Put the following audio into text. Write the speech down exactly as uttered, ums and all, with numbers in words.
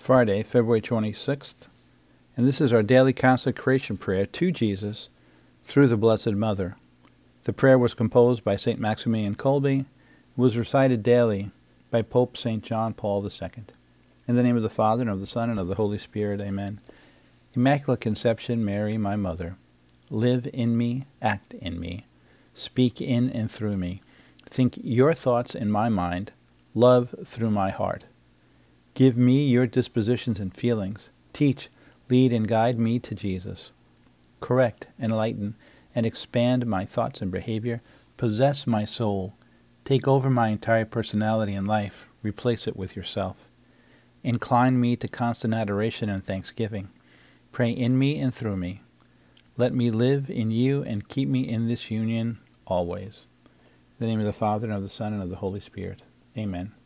Friday, February twenty-sixth, and this is our daily consecration prayer to Jesus through the Blessed Mother. The prayer was composed by Saint Maximilian Kolbe and was recited daily by Pope Saint John Paul the Second. In the name of the Father, and of the Son, and of the Holy Spirit, amen. Immaculate Conception, Mary, my Mother, live in me, act in me, speak in and through me, think your thoughts in my mind, love through my heart. Give me your dispositions and feelings. Teach, lead, and guide me to Jesus. Correct, enlighten, and expand my thoughts and behavior. Possess my soul. Take over my entire personality and life. Replace it with yourself. Incline me to constant adoration and thanksgiving. Pray in me and through me. Let me live in you and keep me in this union always. In the name of the Father, and of the Son, and of the Holy Spirit. Amen.